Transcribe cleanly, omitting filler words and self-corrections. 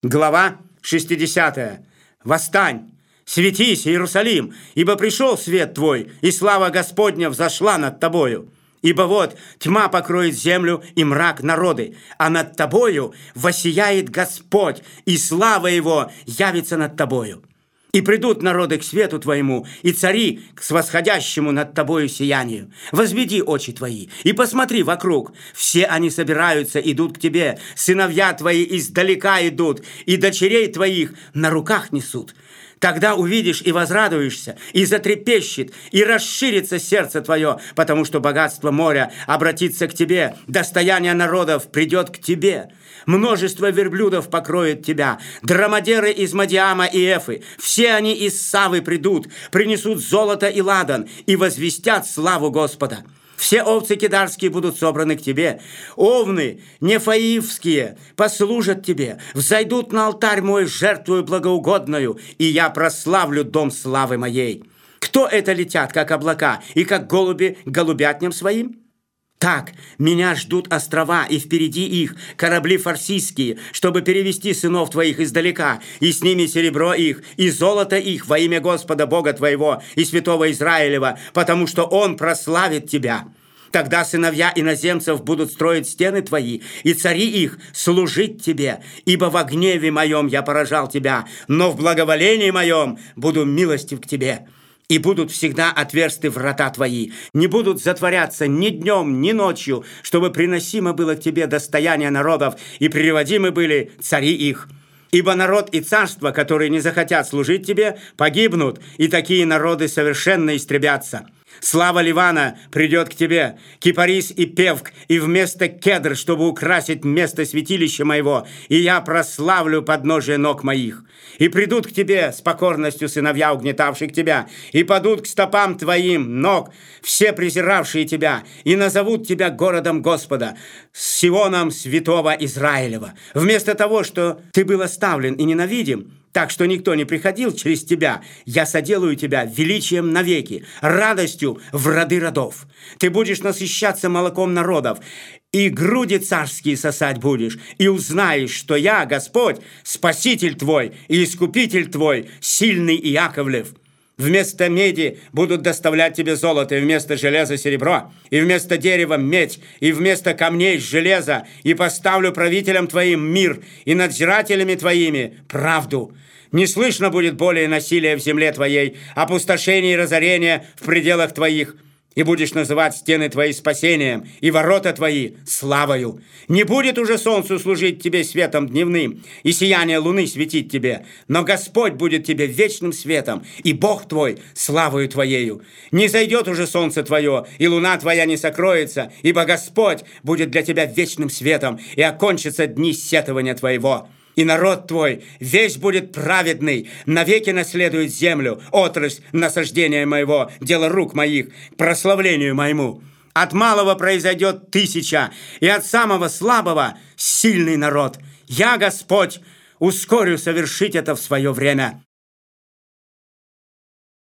Глава 60. «Восстань! Светись, Иерусалим, ибо пришел свет твой, и слава Господня взошла над тобою. Ибо вот тьма покроет землю и мрак народы, а над тобою воссияет Господь, и слава Его явится над тобою. И придут народы к свету твоему, и цари к восходящему над тобою сиянию. Возведи очи твои и посмотри вокруг. Все они собираются, идут к тебе. Сыновья твои издалека идут, и дочерей твоих на руках несут. Тогда увидишь и возрадуешься, и затрепещет, и расширится сердце твое, потому что богатство моря обратится к тебе, достояние народов придет к тебе. Множество верблюдов покроет тебя, драмадеры из Мадиама и Эфы, все они из Савы придут, принесут золото и ладан, и возвестят славу Господа. Все овцы кедарские будут собраны к тебе, овны нефаивские послужат тебе, взойдут на алтарь мой жертвую благоугодную, и я прославлю дом славы моей. Кто это летят, как облака, и как голуби к голубятням своим? Так, меня ждут острова, и впереди их корабли фарсийские, чтобы перевести сынов твоих издалека, и с ними серебро их, и золото их во имя Господа Бога твоего и святого Израилева, потому что Он прославит тебя. Тогда сыновья иноземцев будут строить стены твои, и цари их служить тебе, ибо во гневе моем я поражал тебя, но в благоволении моем буду милостив к тебе». И будут всегда отверсты врата твои, не будут затворяться ни днем, ни ночью, чтобы приносимо было к тебе достояние народов, и переводимы были цари их. Ибо народ и царство, которые не захотят служить тебе, погибнут, и такие народы совершенно истребятся. Слава Ливана придет к тебе, кипарис и певк, и вместо кедр, чтобы украсить место святилища моего, и я прославлю подножие ног моих. И придут к тебе с покорностью сыновья, угнетавших тебя, и падут к стопам твоим ног, все презиравшие тебя, и назовут тебя городом Господа, Сионом святого Израилева. Вместо того, что ты был оставлен и ненавидим, так что никто не приходил через тебя, я соделаю тебя величием навеки, радостью в роды родов. Ты будешь насыщаться молоком народов, и груди царские сосать будешь, и узнаешь, что я, Господь, Спаситель твой и Искупитель твой, сильный Иаковлев. Вместо меди будут доставлять тебе золото, и вместо железа серебро, и вместо дерева медь, и вместо камней железо, и поставлю правителям твоим мир, и надзирателями твоими правду. Не слышно будет более насилия в земле твоей, опустошения и разорения в пределах твоих, и будешь называть стены твои спасением, и ворота твои славою. Не будет уже солнцу служить тебе светом дневным, и сияние луны светить тебе, но Господь будет тебе вечным светом, и Бог твой славою твоею. Не зайдет уже солнце твое, и луна твоя не сокроется, ибо Господь будет для тебя вечным светом, и окончатся дни сетования твоего. И народ твой весь будет праведный, навеки наследует землю, отрасль насаждения моего, дело рук моих, к прославлению моему. От малого произойдет 1000, и от самого слабого сильный народ. Я, Господь, ускорю совершить это в свое время».